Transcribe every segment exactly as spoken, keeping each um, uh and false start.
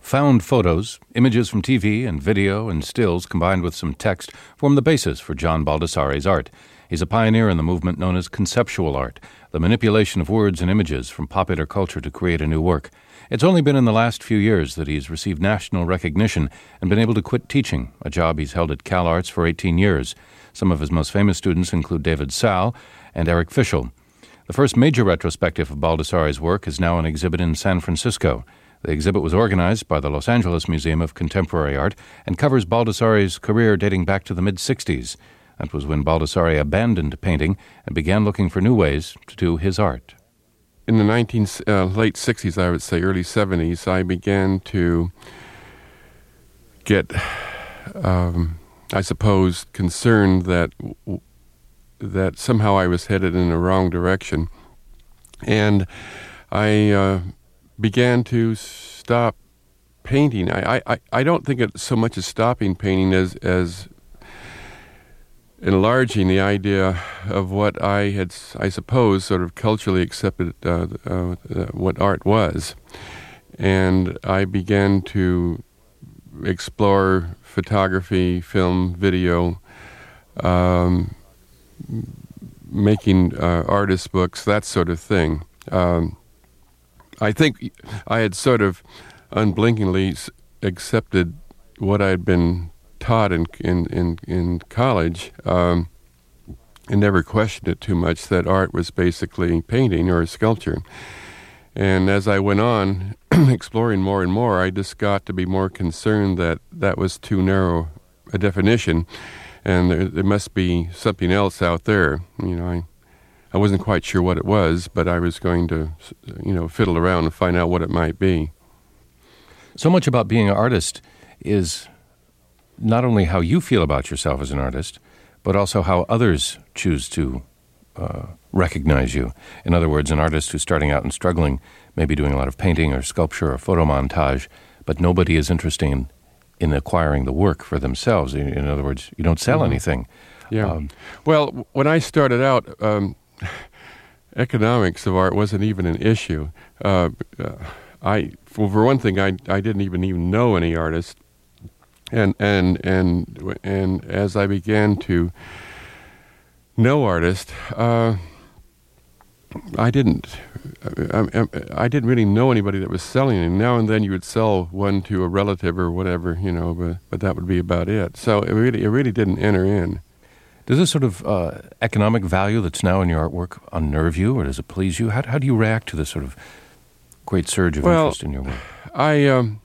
Found photos, images from T V and video and stills combined with some text form the basis for John Baldessari's art. He's a pioneer in the movement known as conceptual art, the manipulation of words and images from popular culture to create a new work. It's only been in the last few years that he's received national recognition and been able to quit teaching, a job he's held at CalArts for eighteen years. Some of his most famous students include David Sal and Eric Fischel. The first major retrospective of Baldessari's work is now an exhibit in San Francisco. The exhibit was organized by the Los Angeles Museum of Contemporary Art and covers Baldessari's career dating back to the mid-sixties. That was when Baldessari abandoned painting and began looking for new ways to do his art. In the nineteen, uh, late sixties, I would say, early seventies, I began to get, um, I suppose, concerned that that somehow I was headed in the wrong direction. And I uh, began to stop painting. I, I, I don't think it's so much as stopping painting as, as enlarging the idea of what I had, I suppose, sort of culturally accepted uh, uh, what art was. And I began to explore photography, film, video, um, making uh, artist books, that sort of thing. Um, I think I had sort of unblinkingly accepted what I'd been taught in in in, in college, um, and never questioned it too much, that art was basically painting or sculpture. And as I went on exploring more and more, I just got to be more concerned that that was too narrow a definition, and there, there must be something else out there. You know, I I wasn't quite sure what it was, but I was going to, you know, fiddle around and find out what it might be. So much about being an artist is not only how you feel about yourself as an artist, but also how others choose to uh, recognize you. In other words, an artist who's starting out and struggling, maybe doing a lot of painting or sculpture or photo montage, but nobody is interested in, in acquiring the work for themselves. In, in other words, you don't sell mm-hmm. anything. Yeah. Um, well, when I started out, um, economics of art wasn't even an issue. Uh, uh, I, for, for one thing, I I didn't even even know any artists, and and and and as I began to know artists, uh, I didn't I, I, I didn't really know anybody that was selling it. Now and then you would sell one to a relative or whatever, you know, but but that would be about it. So it really it really didn't enter in. Does this sort of uh, economic value that's now in your artwork unnerve you, or does it please you? How, how do you react to this sort of great surge of well, interest in your work? I um,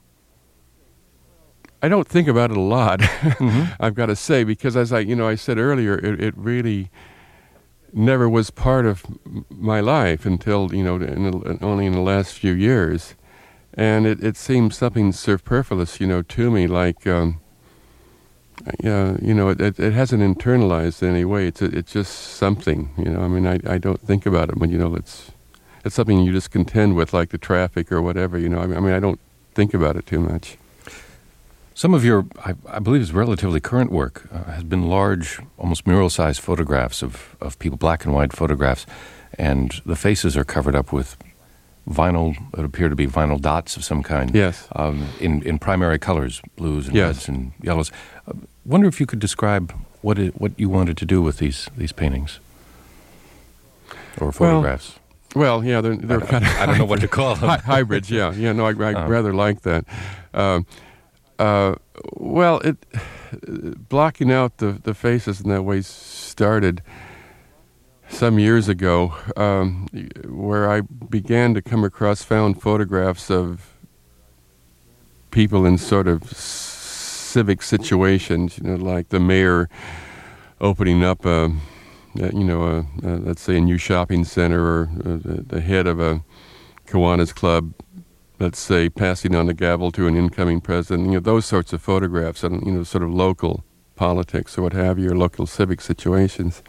I don't think about it a lot, mm-hmm. I've got to say, because as I you know I said earlier, it, it really never was part of my life until you know in the, only in the last few years, and it, it seems something superfluous, you know, to me, like. Um, Yeah, you know, it, it it hasn't internalized in any way. It's it's just something, you know. I mean, I I don't think about it when you know it's it's something you just contend with, like the traffic or whatever. You know, I mean, I, mean, I don't think about it too much. Some of your, I, I believe, is relatively current work uh, has been large, almost mural-sized photographs of of people, black and white photographs, and the faces are covered up with vinyl, that appear to be vinyl dots of some kind. Yes. Um, in, in primary colors, blues and yes. reds and yellows. I uh, wonder if you could describe what it, what you wanted to do with these these paintings or photographs. Well, well yeah, they're, they're I, kind of... I don't know what to call them. Hybrids, yeah. Yeah, no, I, I'd uh, rather like that. Uh, uh, well, it blocking out the, the faces in that way started some years ago, um, where I began to come across found photographs of people in sort of civic situations, you know, like the mayor opening up a, you know, a, a, let's say a new shopping center, or uh, the, the head of a Kiwanis club, let's say, passing on the gavel to an incoming president, you know, those sorts of photographs, and, you know, sort of local politics or what have you, or local civic situations.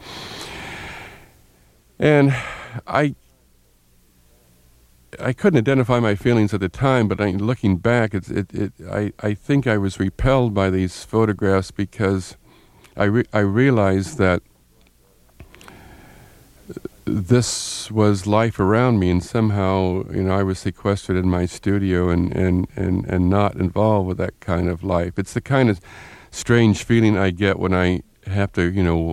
And I I couldn't identify my feelings at the time, but I, looking back, it's, it, it, I, I think I was repelled by these photographs because I, re- I realized that this was life around me, and somehow, you know, I was sequestered in my studio and, and, and, and not involved with that kind of life. It's the kind of strange feeling I get when I have to, you know,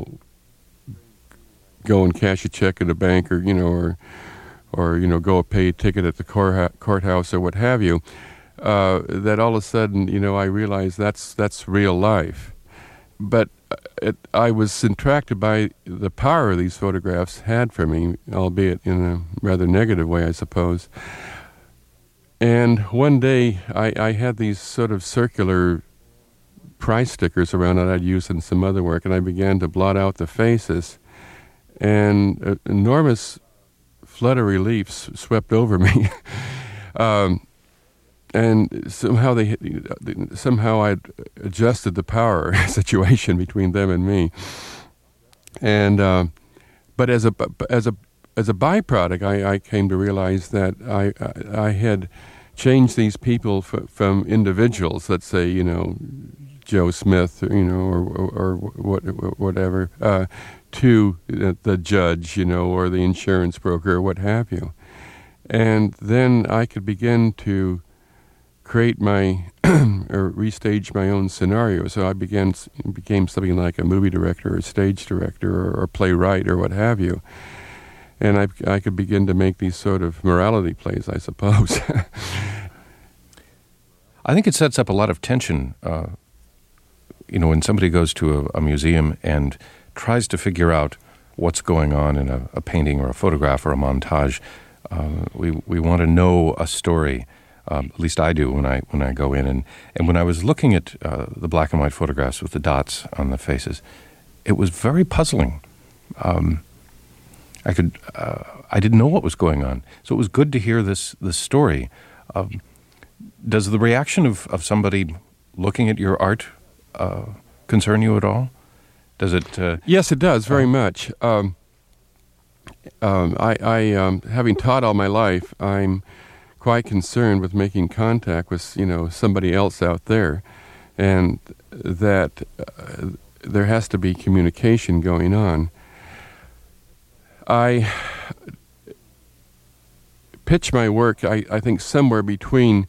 go and cash a check at a bank, or, you know, or, or you know, go pay a ticket at the courtha- courthouse or what have you, uh, that all of a sudden, you know, I realize that's that's real life. But it, I was attracted by the power these photographs had for me, albeit in a rather negative way, I suppose. And one day, I, I had these sort of circular price stickers around that I'd used in some other work, and I began to blot out the faces, and an enormous flood of relief s- swept over me. um, And somehow they, somehow I'd adjusted the power situation between them and me. And uh, but as a as a as a byproduct, I, I came to realize that I I had changed these people f- from individuals. Let's say, you know, Joe Smith, you know, or or, or what, whatever, uh, to the judge, you know, or the insurance broker, or what have you. And then I could begin to create my or restage my own scenario. So I began became something like a movie director or stage director or, or playwright or what have you. And I I could begin to make these sort of morality plays, I suppose. I think it sets up a lot of tension. Uh, you know, when somebody goes to a, a museum and tries to figure out what's going on in a, a painting or a photograph or a montage, uh, we we want to know a story. Um, at least I do when I when I go in. And, and when I was looking at uh, the black and white photographs with the dots on the faces, it was very puzzling. Um, I could uh, I didn't know what was going on. So it was good to hear this this story. Um, does the reaction of, of somebody looking at your art uh, concern you at all? Does it? Uh, yes, it does, very uh, much. Um, um, I, I um, having taught all my life, I'm quite concerned with making contact with, you know, somebody else out there, and that uh, there has to be communication going on. I pitch my work, I, I think, somewhere between,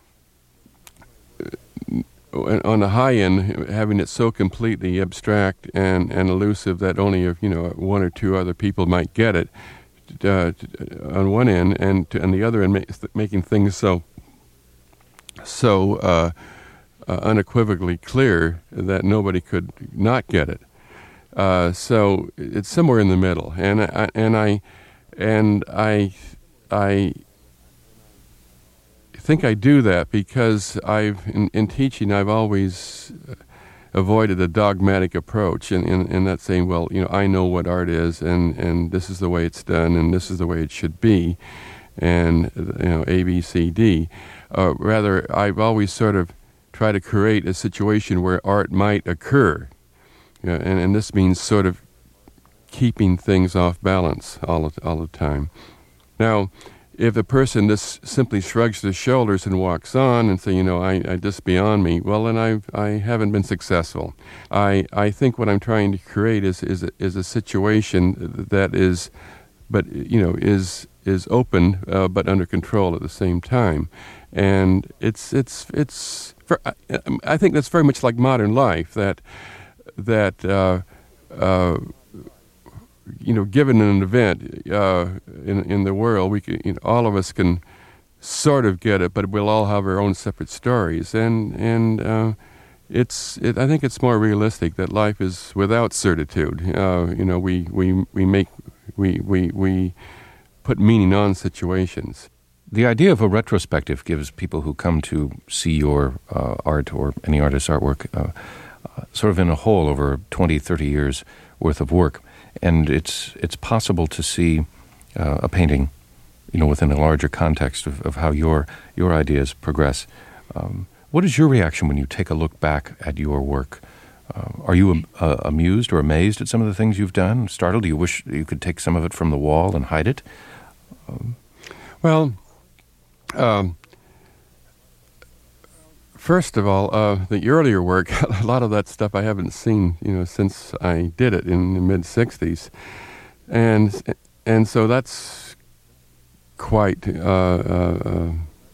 uh, on the high end, having it so completely abstract and, and elusive that only, you know, one or two other people might get it, Uh, on one end, and to, on the other end, ma- th- making things so so uh, uh, unequivocally clear that nobody could not get it. Uh, so it's somewhere in the middle, and I, and I and I I think I do that because I've in, in teaching I've always avoided a dogmatic approach in, in, in that saying, well, you know, I know what art is, and, and this is the way it's done, and this is the way it should be, and, you know, A, B, C, D. Uh, rather, I've always sort of tried to create a situation where art might occur, you know, and, and this means sort of keeping things off balance all of, all the time. Now, if a person just simply shrugs their shoulders and walks on and say, you know, I, I just beyond me, well, then I I haven't been successful. I I think what I'm trying to create is is a, is a situation that is, but you know, is is open uh, but under control at the same time, and it's it's it's. For, I, I think that's very much like modern life. That that. Uh, uh, You know, given an event uh, in in the world, we can, you know, all of us can sort of get it, but we'll all have our own separate stories, and and uh, it's it, I think it's more realistic that life is without certitude. Uh, you know, we we we make we we we put meaning on situations. The idea of a retrospective gives people who come to see your uh, art or any artist's artwork uh, uh, sort of in a whole over twenty, thirty years worth of work. And it's it's possible to see uh, a painting, you know, within a larger context of, of how your your ideas progress. Um, what is your reaction when you take a look back at your work? Uh, are you uh, amused or amazed at some of the things you've done? Startled? Do you wish you could take some of it from the wall and hide it? Um, well, um, first of all, uh, the earlier work, a lot of that stuff I haven't seen, you know, since I did it in the mid sixties, and and so that's quite uh, uh, uh,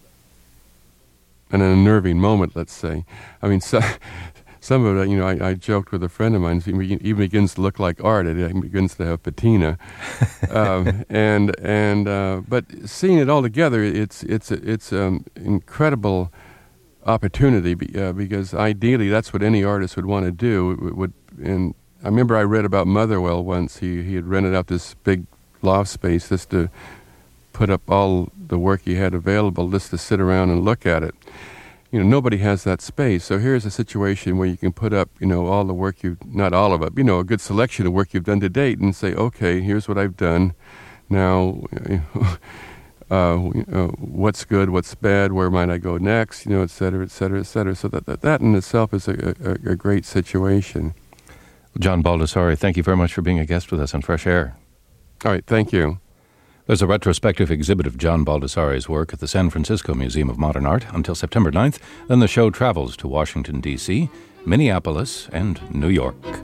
an unnerving moment, let's say. I mean, so, some of it, you know, I, I joked with a friend of mine, it even begins to look like art. It begins to have patina. um, and, and, uh, but seeing it all together, it's, it's, it's an incredible opportunity uh, because ideally that's what any artist would want to do. It would, and I remember I read about Motherwell once. He, he had rented out this big loft space just to put up all the work he had available, just to sit around and look at it. You know, nobody has that space. So here's a situation where you can put up, you know, all the work you, not all of it, you know, a good selection of work you've done to date and say, okay, here's what I've done. Now, you know, uh, you know, what's good, what's bad, where might I go next, you know, et cetera, et cetera, et cetera. So that, that, that in itself is a, a, a great situation. John Baldessari, thank you very much for being a guest with us on Fresh Air. All right, thank you. There's a retrospective exhibit of John Baldessari's work at the San Francisco Museum of Modern Art until September ninth. Then the show travels to Washington, D C, Minneapolis, and New York.